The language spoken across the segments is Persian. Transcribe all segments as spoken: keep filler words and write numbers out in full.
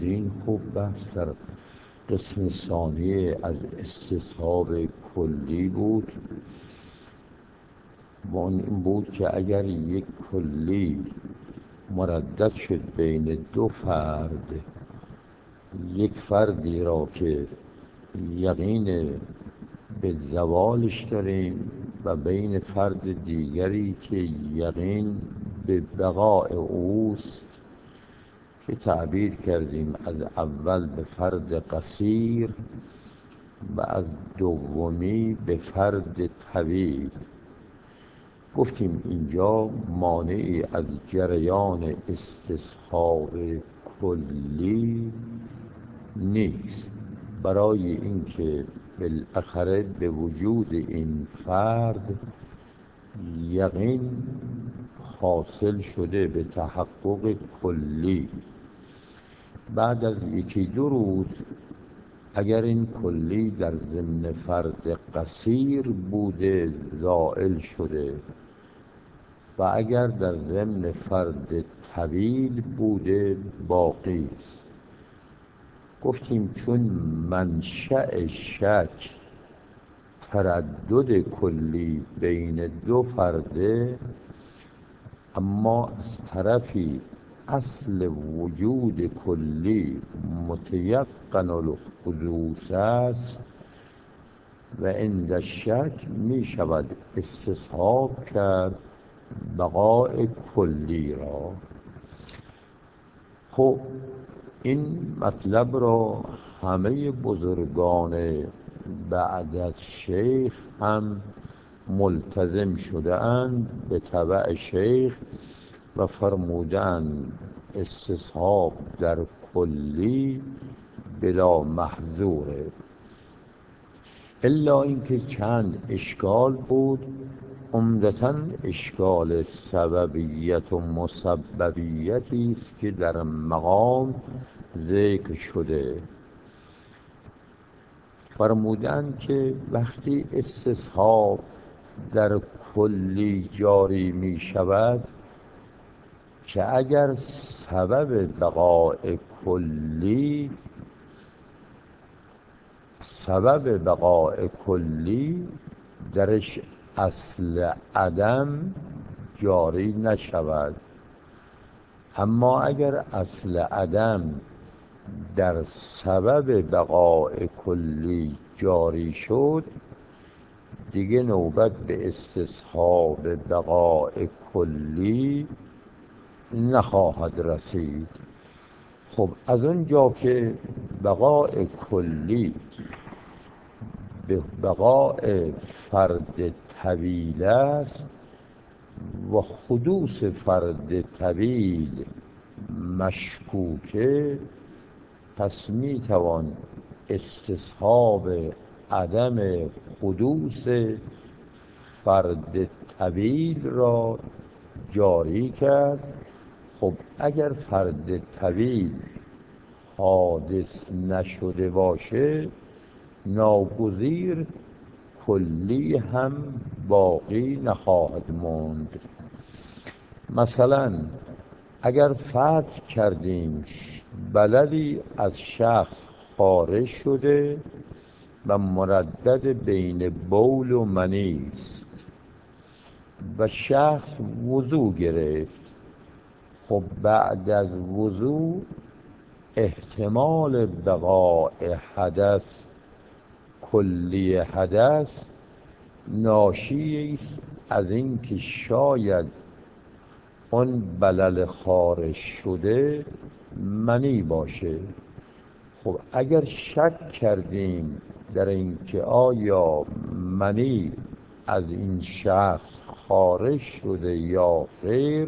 آوردین خوب بحث در قسم ثانیه از استصحاب کلی بود. و اون این بود که اگر یک کلی مردد شد بین دو فرد، یک فردی را که یقین به زوالش داریم و بین فرد دیگری که یقین به بقاء اوست، که تعبیر کردیم از اول به فرد قصیر و از دومی به فرد طویل. گفتیم اینجا مانعی از جریان استصحاب کلی نیست، برای اینکه بالاخره به وجود این فرد یقین حاصل شده به تحقق کلی. بعد از یکی دو روز اگر این کلی در ضمن فرد قصیر بوده زائل شده و اگر در ضمن فرد طویل بوده باقی است. گفتیم چون منشأ شک تردد کلی بین دو فرده، اما از طرفی اصل وجود کلی متیقن الحدوث است و عند شک می شود استصحاب کرد بقاء کلی را. خب این مطلب را همه بزرگان بعد از شیخ هم ملتزم شده اند به تبع شیخ و فرمودند استصحاب در کلی بلا محظوره، الا اینکه چند اشکال بود، عمدتاً اشکال سببیت و مسببیتی است که در مقام ذکر شده. فرمودند که وقتی استصحاب در کلی جاری می شود که اگر سبب بقاء کلی سبب بقاء کلی درش اصل عدم جاری نشود، اما اگر اصل عدم در سبب بقاء کلی جاری شد دیگه نوبت به استصحاب بقاء کلی نخواهد رسید. خب از اونجا که بقاء کلی به بقاء فرد طویل است و حدوث فرد طویل مشکوکه، پس می توان استصحاب عدم حدوث فرد طویل را جاری کرد. خب اگر فرد طویل حادث نشده باشه ناگزیر کلی هم باقی نخواهد ماند. مثلا اگر فرض کردیم بللی از شخص خارج شده و مردد بین بول و منی است و شخص وضو گرفت، خب بعد از وضو احتمال بقاء حدث کلی حدث ناشی است از اینکه شاید اون بلل خارج شده منی باشه. خب اگر شک کردیم در اینکه آیا منی از این شخص خارج شده یا غیر،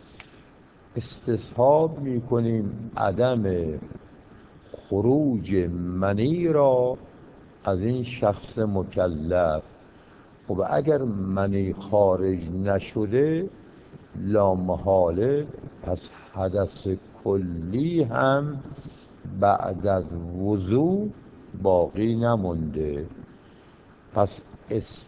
استصحاب میکنیم عدم خروج منی را از این شخص مکلف. خب اگر منی خارج نشده لامحاله پس حدث کلی هم بعد از وضو باقی نمونده، پس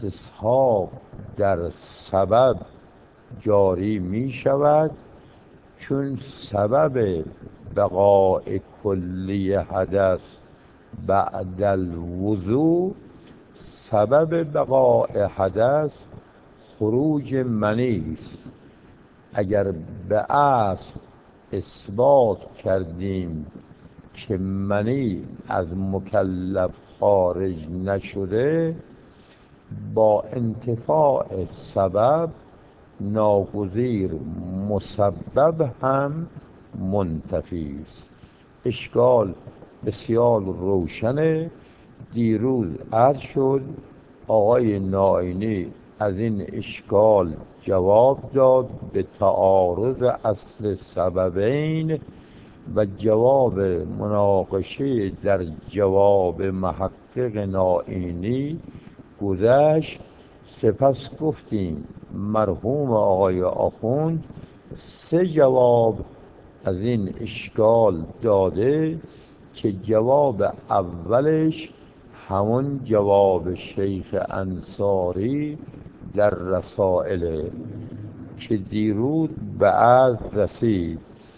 استصحاب در سبب جاری می شود چون سبب بقاء کلی حدث بعد الوضوء، سبب بقاء حدث خروج منی است. اگر به اصل اثبات کردیم که منی از مکلف خارج نشده، با انتفاع سبب ناگزیر مسبب هم منتفی است. اشکال بسیار روشنه. دیروز عرض شد آقای نائینی از این اشکال جواب داد به تعارض اصل سببین و جواب مناقشه در جواب محقق نائینی گذشت. سپس گفتیم مرحوم آقای آخوند سه جواب از این اشکال داده که جواب اولش همون جواب شیخ انصاری در رسائل که دیروز به عرض رسید.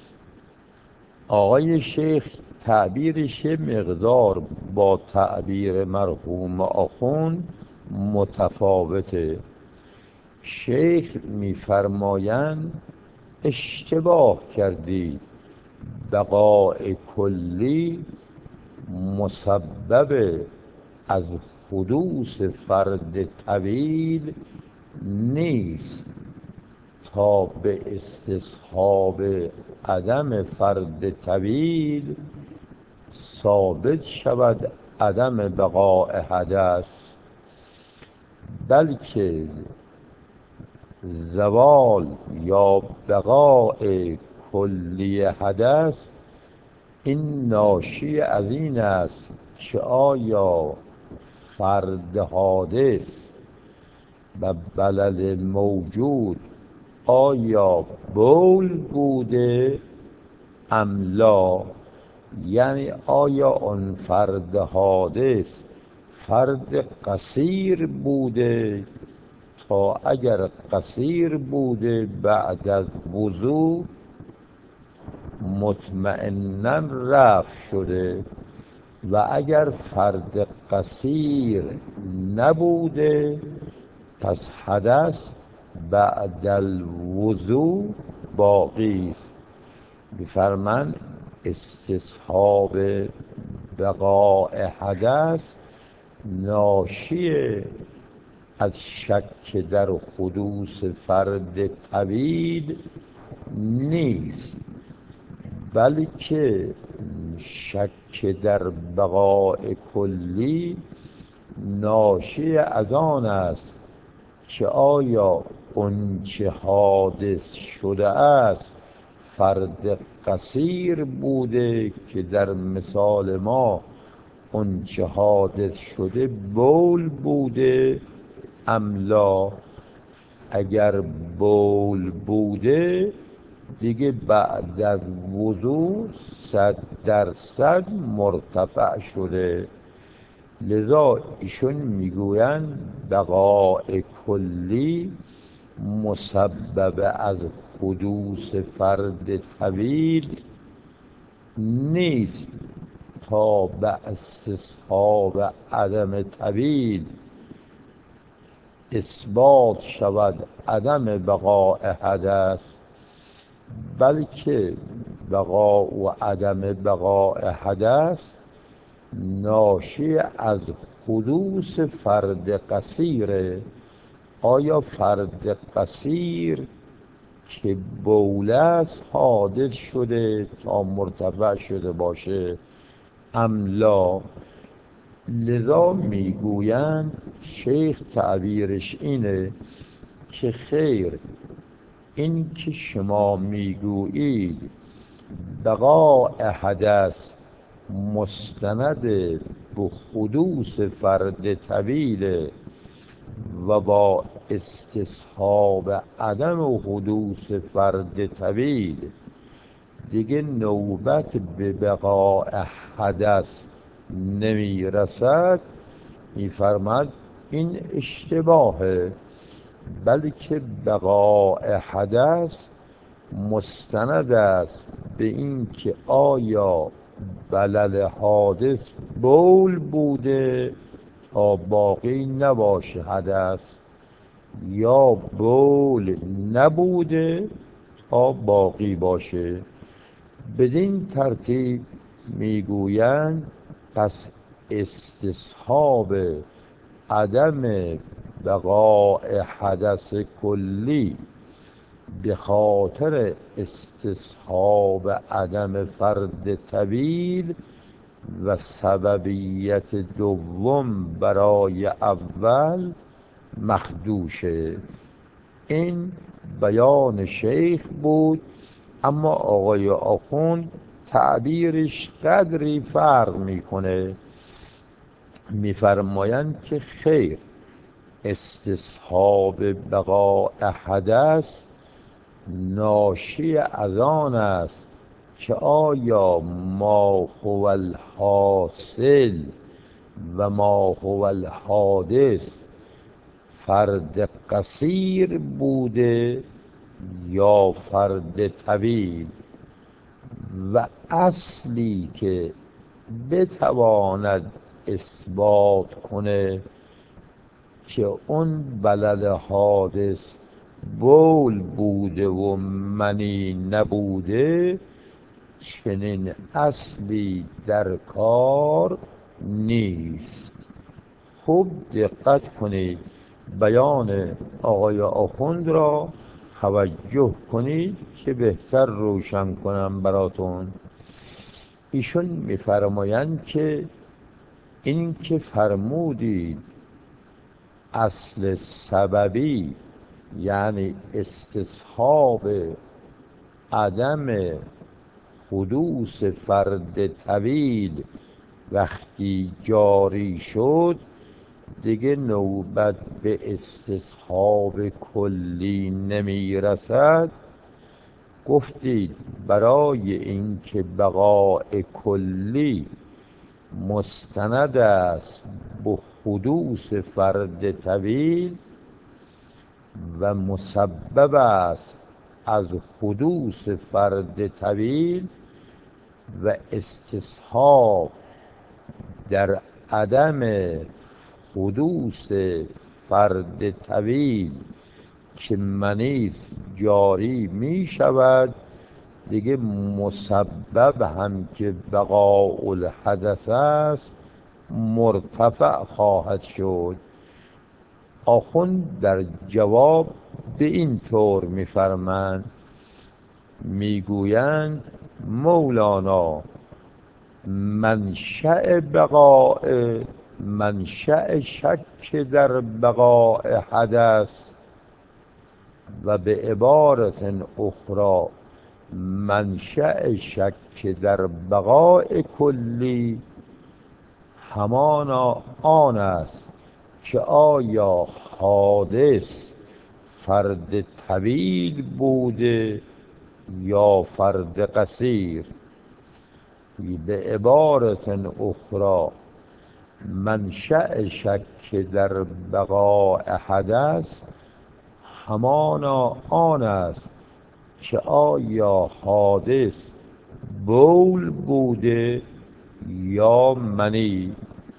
آقای شیخ تعبیرش مقدار با تعبیر مرحوم آخوند متفاوته. شیخ میفرمایند اشتباه کردی، بقاء کلی مسبب از حدوث فرد طویل نیست تا به استصحاب عدم فرد طویل ثابت شود عدم بقاء حدث، بلکه زوال یا بقاء کلی حدث این ناشی از این است که آیا فرد حادث و بلل موجود آیا بول بوده ام لا، یعنی آیا آن فرد حادث فرد قصیر بوده تا اگر قصیر بوده بعد از وضو مطمئناً رفع شده، و اگر فرد قصیر نبوده پس حدث بعد الوضو باقی است. بفرمان استصحاب بقاء حدث ناشی از شک در حدوث فرد طویل نیست، بلکه شک در بقاء کلی ناشی از آن است که آیا آنچه حادث شده است فرد قصیر بوده که در مثال ما آنچه حادث شده بول بوده ام لا. اگر بول بوده دیگه بعد از وضو صد درصد مرتفع شده. لذا ایشون میگویند بقاء کلی مسبب از حدوث فرد طویل نیست تا به استصحاب عدم طویل اثبات شود عدم بقاء حدث، بلکه بقاء و عدم بقاء حدث ناشی از حدوث فرد قصیره. آیا فرد قصیر که بولس حادث شده تا مرتفع شده باشه ام لا؟ لذا میگویند شیخ تعبیرش اینه که خیر، این که شما میگویید بقاء حدث مستند به حدوث فرد طویل و با استصحاب عدم حدوث فرد طویل دیگه نوبت به بقاء حدث نمی رسد، میفرماد این اشتباهه، بلکه بقاء حدث مستند است به این که آیا بلل حادث بول بوده تا باقی نباشه حدث، یا بول نبوده تا باقی باشه. بدین ترتیب میگویند پس استصحاب عدم بقاء حدث کلی به خاطر استصحاب عدم فرد طویل و سببیت دوم برای اول مخدوشه. این بیان شیخ بود، اما آقای آخوند تعبیرش قدری فرق میکنه. میفرمایند که خیر، استصحاب بقاء حدث ناشی از آن است که آیا ما هو الحاصل و ما هو الحادث فرد قصیر بوده یا فرد طویل، و اصلی که بتواند اثبات کنه که اون بلل حادث بول بوده و منی نبوده، چنین اصلی در کار نیست. خوب دقت کنید، بیان آقای آخوند را توجه کنید که بهتر روشن کنم براتون. ایشون میفرمایند که این که فرمودید اصل سببی یعنی استصحاب عدم حدوث فرد طویل وقتی جاری شد، دیگه نوبت به استصحاب کلی نمی رسد. گفتید برای اینکه بقاء کلی مستند است به حدوث فرد طویل و مسبب است از حدوث فرد طویل، و استصحاب در عدم حدوث فرد طویل که منیز جاری می شود، دیگه مسبب هم که بقاء الحدث است مرتفع خواهد شد. آخوند در جواب به این طور می‌فرمایند، میگویند مولانا منشأ بقاء منشأ شک در بقاء حدث، و به عبارت اخرى منشأ شک در بقاء کلی همانا آن است که آیا حادث فرد طویل بوده یا فرد قصیر. به عبارت اخرى منشأ شک در بقاء حدث همانا آن است که آیا حادث بول بوده یا منی.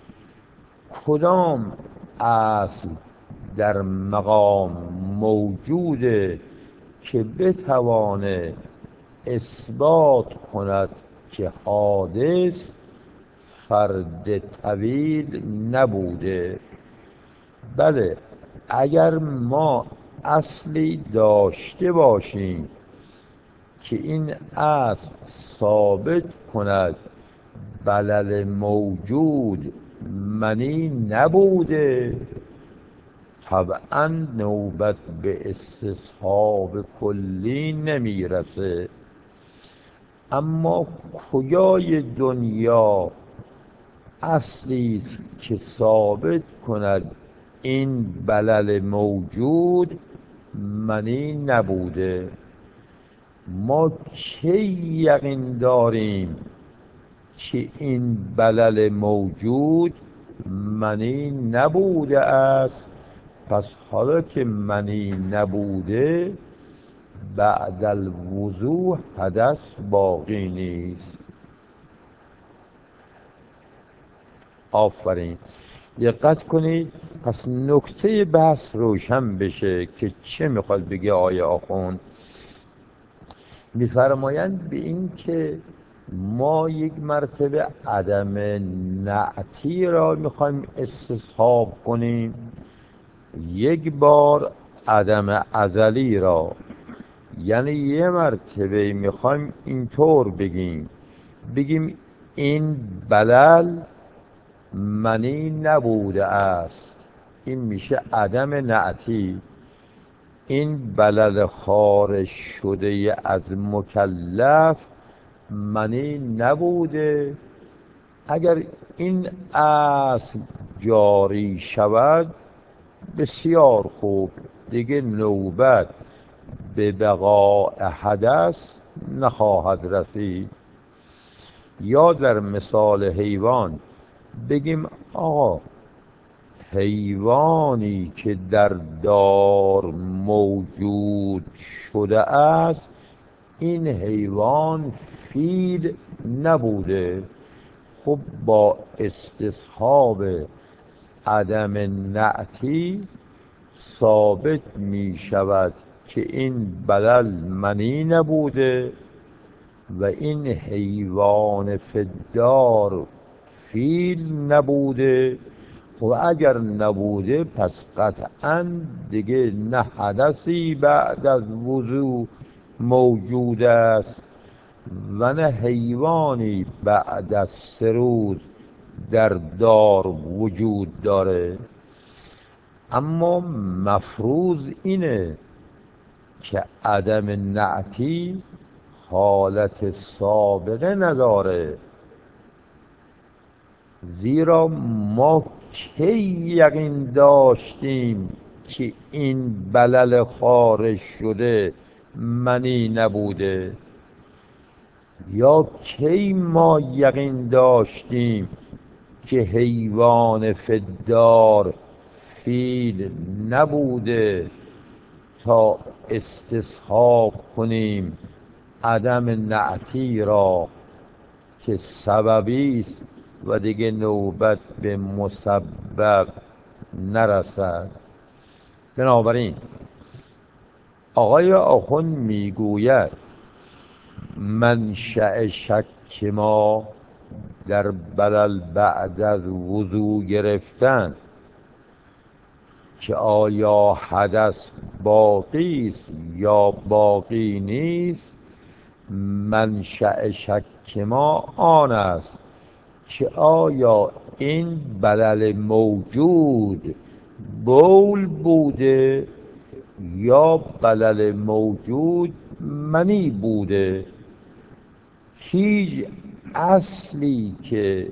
کدام اصل در مقام موجوده که بتوانه اثبات کند که حادث فرد طویل نبوده؟ بله، اگر ما اصلی داشته باشیم که این اصل ثابت کند بلل موجود منی نبوده، طبعا نوبت به استصحاب کلی نمیرسه. اما کجای دنیا اصلی است که ثابت کند این بلل موجود منی نبوده؟ ما کی یقین داریم که این بلل موجود منی نبوده است؟ پس حالا که منی نبوده، بعد الوضوح حدث باقی نیست. آفرین. دقت کنید، پس نکته بحث روشن بشه که چه میخواد بگه آیه آخوند. میفرمایند به این که ما یک مرتبه عدم نعتی را میخوایم استصحاب کنیم، یک بار عدم ازلی را. یعنی یه مرتبه میخوایم اینطور بگیم بگیم این بلل منی نبوده است، این میشه عدم نعتی. این بلل خارج شده از مکلف منی نبوده. اگر این اصل جاری شود بسیار خوب، دیگه نوبت به بقاء حدث نخواهد رسید. یا در مثال حیوان بگیم آقا حیوانی که در دار موجود شده است این حیوان فیل نبوده. خب با استصحاب عدم نعتی ثابت می شود که این بلل منی نبوده و این حیوان فدار فیل نبوده. خب اگر نبوده پس قطعا دیگه نه حدثی بعد از وضو موجود است و نه حیوانی بعد از سه روز در دار وجود داره. اما مفروض اینه که عدم نعتی حالت سابقه نداره، زیرا ما کی یقین داشتیم که این بلل خارج شده منی نبوده؟ یا کی ما یقین داشتیم که حیوان فدار فیل نبوده تا استصحاب کنیم عدم نعتی را که سببی است و دیگه نوبت به مسبب نرسد؟ بنابراین آقای آخوند میگوید منشأ شک ما در بلل بعد از وضو گرفتن که آیا حدث باقی است یا باقی نیست، منشأ شک ما آن است که آیا این بلل موجود بول بوده یا بلل موجود منی بوده. هیچ اصلی که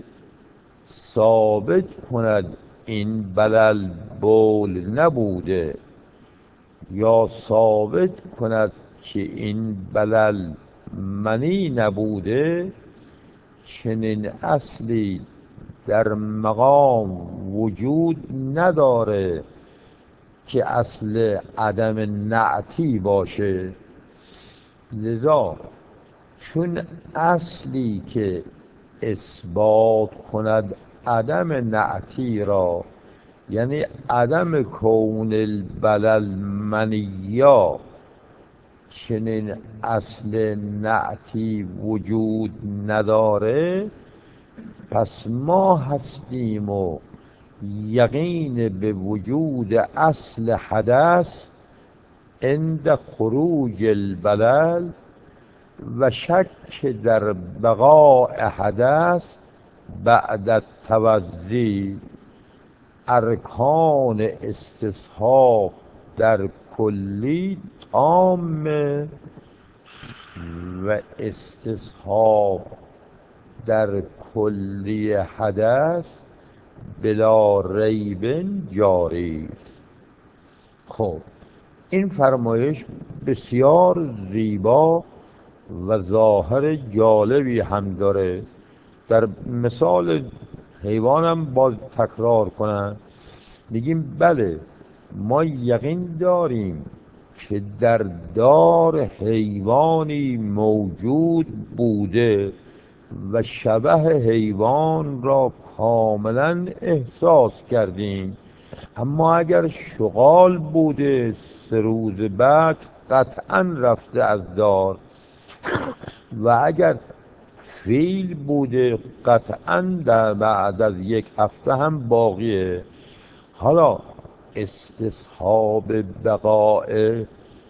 ثابت کند این بلل بول نبوده یا ثابت کند که این بلل منی نبوده، چنین اصلی در مقام وجود نداره که اصل عدم نعتی باشه. لذا چون اصلی که اثبات کند عدم نعتی را، یعنی عدم کون البلل منیا، چنین اصل نعتی وجود نداره، پس ما هستیم و یقین به وجود اصل حدث عند خروج البلل و شک در بقاء حدث بعد التوضی. ارکان استصحاب در کلی تامه و استصحاب در کلی حدث بلا ریب جاری است. خب این فرمایش بسیار زیبا و ظاهر جالبی هم داره. در مثال حیوانم باز تکرار کنن، میگیم بله ما یقین داریم که در دار حیوانی موجود بوده و شبح حیوان را کاملا احساس کردیم، اما اگر شغال بوده سه روز بعد قطعا رفته از دار، و اگر فیل بوده قطعا در بعد از یک هفته هم باقیه. حالا استصحاب بقاء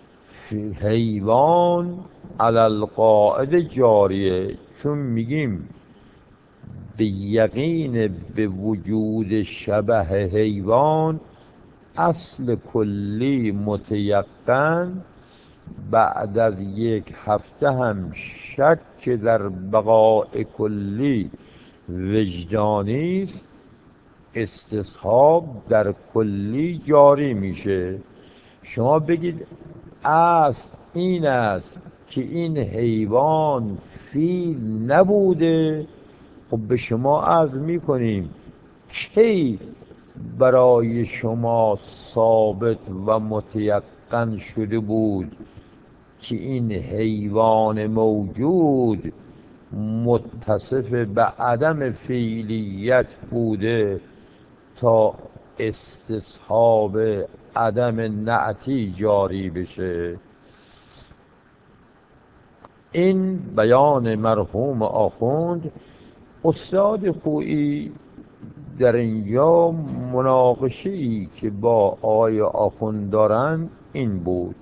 حیوان علی القاعد جاریه، چون میگیم به یقین به وجود شبح حیوان اصل کلی متیقن، بعد از یک هفته هم شک در بقاء کلی وجدانی است، استصحاب در کلی جاری میشه. شما بگید اصل این است که این حیوان فیل نبوده، خب به شما عرض میکنیم کی برای شما ثابت و متیقن شده بود که این حیوان موجود متصف به عدم فعلیت بوده تا استصحاب عدم نعتی جاری بشه؟ این بیان مرحوم آخوند. استاد خویی در اینجا مناقشه‌ای که با آقای آخوند دارن این بود،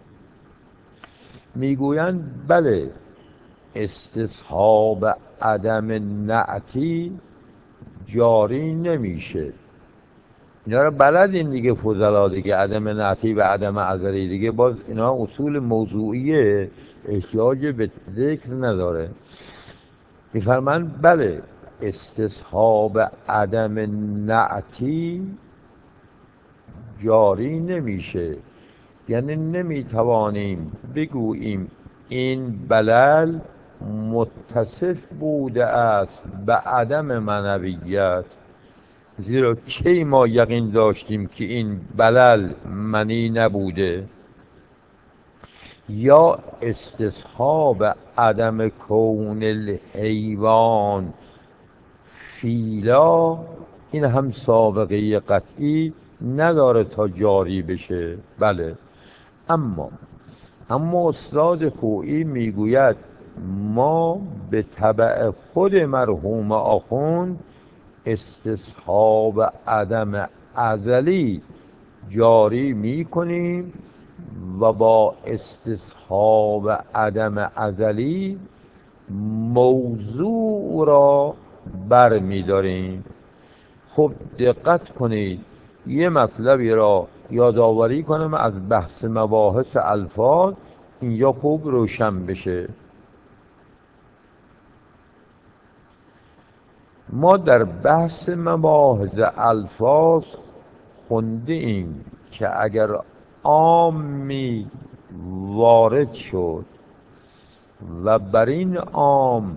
میگویند بله استصحاب عدم نعتی جاری نمیشه. اینا رو بلدین دیگه فضلا دیگه، عدم نعتی و عدم ازلی دیگه، باز اینا اصول موضوعیه احتیاج به ذکر نداره. میفرمند بله استصحاب عدم نعتی جاری نمیشه، یعنی نمیتوانیم بگوییم این بلل متصف بوده است به عدم معنویت، زیرا کی ما یقین داشتیم که این بلل منی نبوده؟ یا استصحاب عدم کون الحیوان فیلا، این هم سابقه قطعی نداره تا جاری بشه. بله، اما اما استاد خویی میگوید ما به تبع خود مرحوم آخوند استصحاب عدم ازلی جاری میکنیم و با استصحاب عدم ازلی موضوع را بر میداریم. خب دقت کنید، یه مطلبی را یادآوری کنم از بحث مباحث الفاظ اینجا خوب روشن بشه. ما در بحث مباحث الفاظ خونده ایم که اگر عامی وارد شد و بر این عام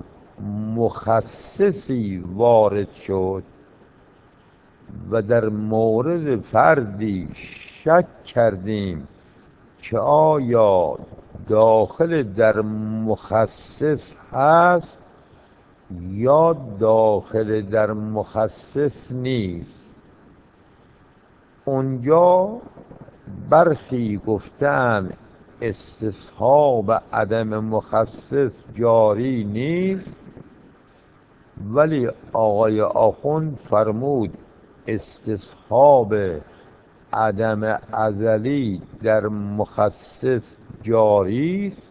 مخصصی وارد شد و در مورد فردی شک کردیم که آیا داخل در مخصص هست یا داخل در مخصص نیست، اونجا برخی گفتن استصحاب عدم مخصص جاری نیست، ولی آقای آخوند فرمود استصحاب عدم ازلی در مخصص جاری است،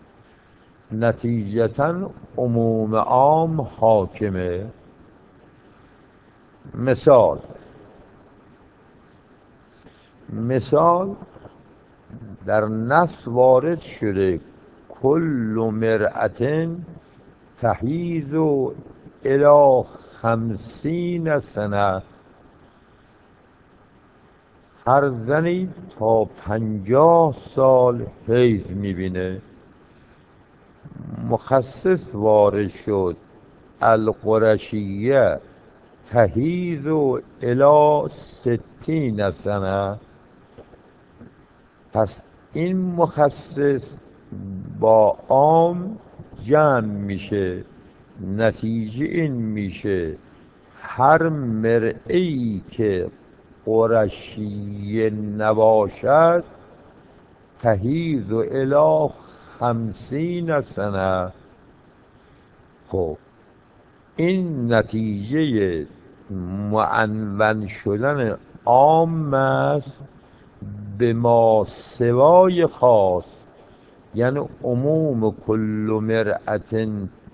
نتیجتا عموم عام حاکمه. مثال مثال در نص وارد شده کل مرأة تحیض الی خمسین سنه، هر زنی تا پنجاه سال حیض میبینه. مخصص وارد شد القرشیه تحیض الی ستین سنه، پس این مخصص با عام جمع میشه، نتیجه این میشه هر مرئی که قرشی نباشد تهیز الی خمسین سنه. خب این نتیجه معنون شدن عام است به ما سوای خاص، یعنی عموم کل مرأت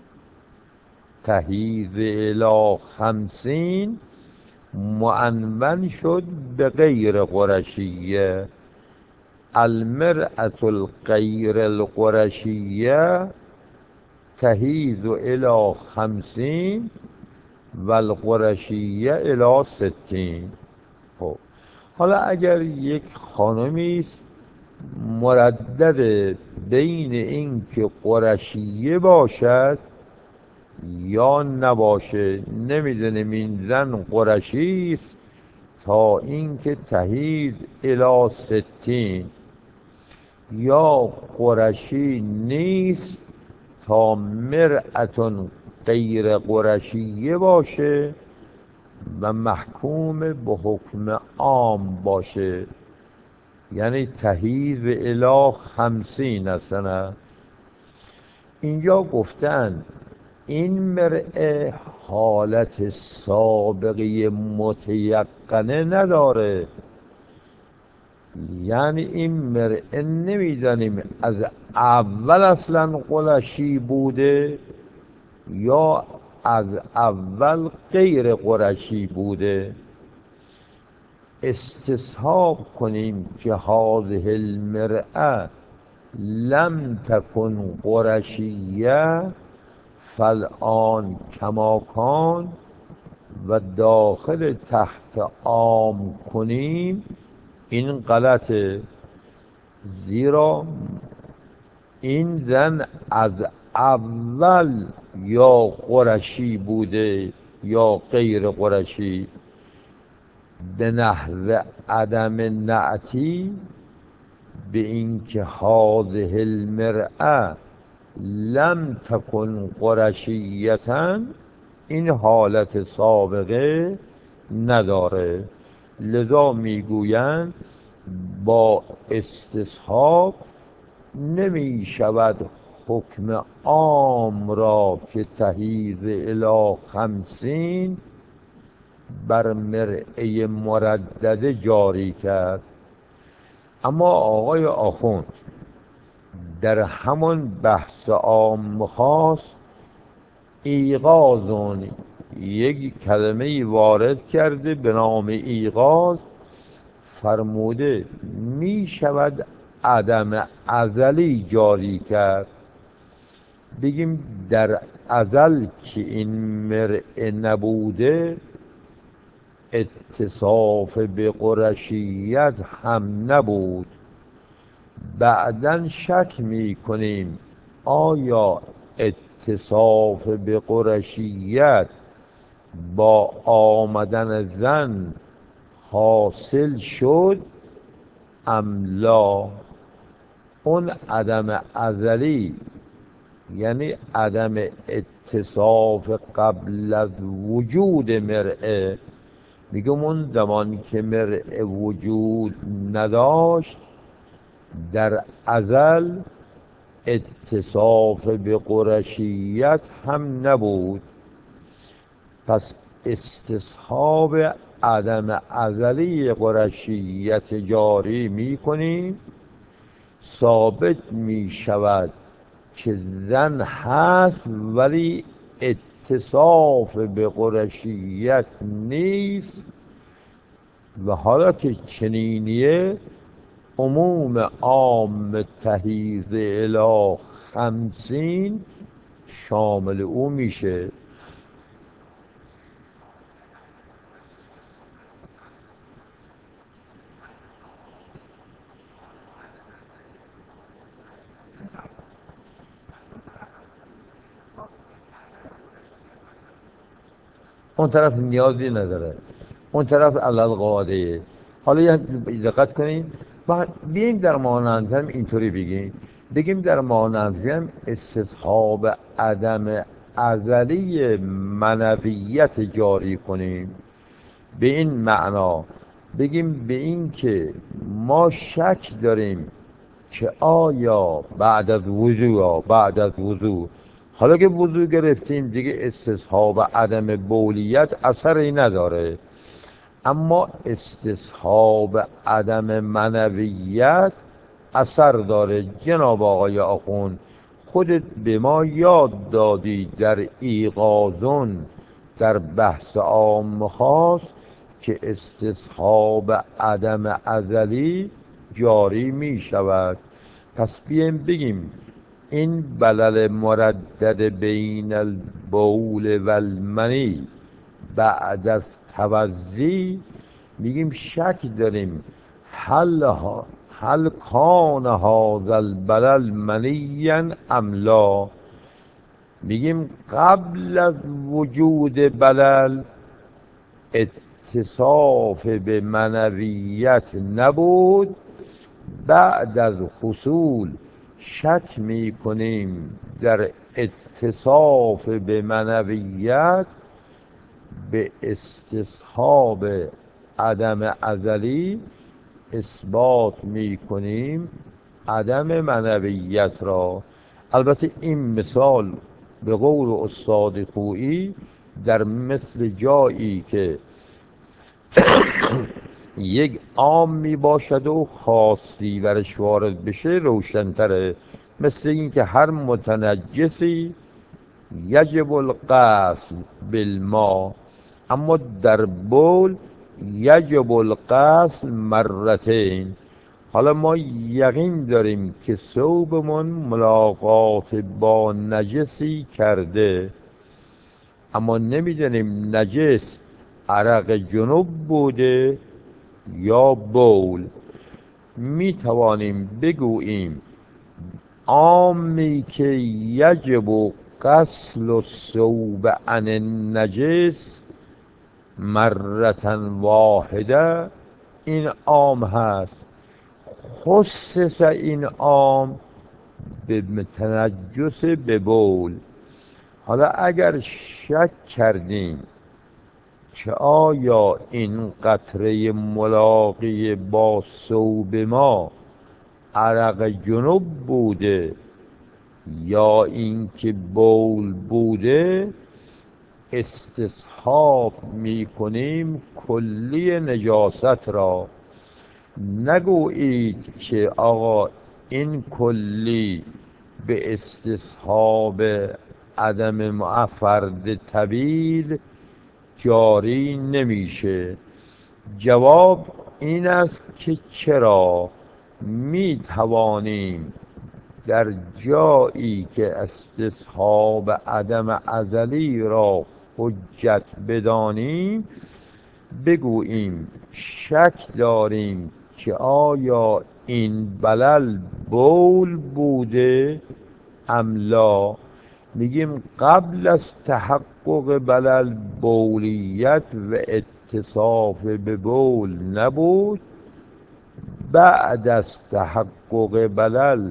تهیز الی خمسین معنون شد به غیر قرشیه. المرأة الغیر القرشیه تهیز الی خمسین و القرشیه الی ستین. خب حالا اگر یک خانمی است مردد بین این که قرشیه باشد یا نباشه، نمیدونیم این زن قرشی است تا اینکه تهیز الی ستین، یا قرشی نیست تا مرأتون غیر قرشیه باشه و محکوم به حکم عام باشه، یعنی تهیز الی خمسین سنه. اینجا گفتن این مرء حالت سابقه متیقنه نداره، یعنی این مرء نمیدانیم از اول اصلا قرشی بوده یا از اول غیر قرشی بوده. استصحاب کنیم که هذه المرأة لم تکن قرشیه فالآن کما کان و داخل تحت عام کنیم، این غلطه، زیرا این زن از اول یا قرشی بوده یا غیر قرشی. به نحو عدم نعتی به اینکه هذه المرأة لم تکن قرشیتا، این حالت سابقه نداره، لذا میگویند با استصحاب نمی شود حکم عام را که تهیز الی خمسین بر مرعه مردده جاری کرد. اما آقای آخوند در همان بحث عام خاص ایغاظون یک کلمه وارد کرده به نام ایغاظ، فرموده می شود عدم ازلی جاری کرد. بگیم در ازل که این مرء نبوده اتصاف به قرشیت هم نبود، بعدن شک می کنیم آیا اتصاف به قرشیت با آمدن زن حاصل شد ام لا. اون عدم ازلی یعنی عدم اتصاف قبل از وجود مرء، میگم اون زمان که مرء وجود نداشت در ازل اتصاف به قرشیت هم نبود. پس استصحاب عدم ازلی قرشیت جاری می کنیم، ثابت می شود که زن هست ولی اتصاف به قرشیت نیست، و حالا که چنینیه عموم عام تهیز الی خمسین شامل او میشه. اون طرف نیازی نداره، اون طرف علل قاعده. حالا یه دقت کنین بیایم در ماننده هم اینطوری بگیم بگیم در ماننده هم استصحاب عدم ازلی منویت جاری کنیم. به این معنا بگیم به این که ما شک داریم که آیا بعد از وضوع بعد از وضوع حالا که وضوع گرفتیم دیگه استصحاب عدم بولیت اثری نداره، اما استصحاب عدم منویت اثر داره. جناب آقای آخوند خودت به ما یاد دادی در ایقاظون در بحث عام خاص که استصحاب عدم ازلی جاری می شود. پس بیایم بگیم این بلل مردد بین البول و المنی بعد از توضی میگیم شک داریم هل ها هل کان هذا البلل منیا ام لا. میگیم قبل از وجود بلل اتصاف به منویت نبود، بعد از حصول شک می کنیم در اتصاف به منویت به استصحاب عدم ازلی اثبات می کنیم عدم منویت را. البته این مثال به قول استاد خویی در مثل جایی که یک عام می باشد و خاصی ورش وارد بشه روشنتره. مثل این که هر متنجسی یجب الغسل بالماء، اما در بول یجب الغسل مرتین. حالا ما یقین داریم که ثوبمون ملاقات با نجسی کرده، اما نمیدونیم نجس عرق جنوب بوده یا بول. می توانیم بگوییم عامی که یجب غسل الثوب عن النجس مرتن واحده این عام هست. خصص این عام به تنجس به بول. حالا اگر شک کردیم که آیا این قطره ملاقی با ثوب ما عرق جنوب بوده یا اینکه بول بوده، استصحاب می کنیم کلی نجاست را. نگویید که آقا این کلی به استصحاب عدم فرد طویل جاری نمیشه. جواب این است که چرا می توانیم در جایی که استصحاب عدم ازلی را حجت بدانیم بگوییم شک داریم که آیا این بلل بول بوده ام لا. میگیم قبل از تحقق بلل بولیت و اتصاف به بول نبود، بعد از تحقق بلل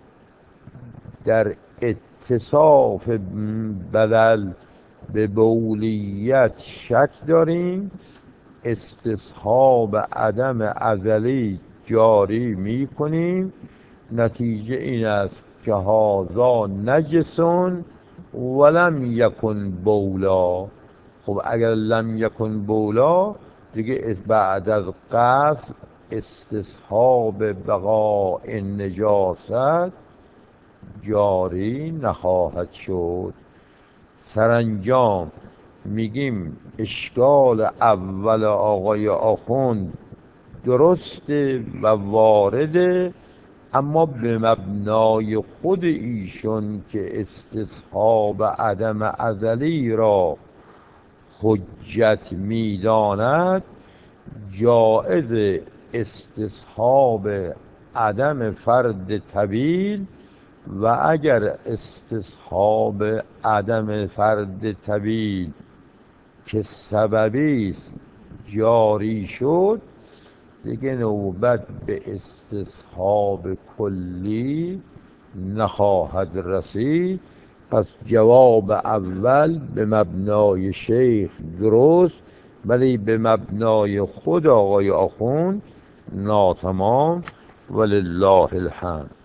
در اتصاف بلل به بولیت شک داریم، استصحاب عدم ازلی جاری می کنیم. نتیجه این است که هذا نجسون ولم یکن بولا. خب اگر لم یکن بولا دیگه بعد از غسل استصحاب بقاء نجاست جاری نخواهد شد. سرانجام میگیم اشکال اول آقای آخوند درسته و وارده، اما به مبنای خود ایشون که استصحاب عدم ازلی را حجت میداند، جایز استصحاب عدم فرد طویل و اگر استصحاب عدم فرد طویل که سببی است جاری شد، دیگه نوبت به استصحاب کلی نخواهد رسید. پس جواب اول به مبنای شیخ درست، ولی به مبنای خود آقای آخوند ناتمام. ولله الحمد.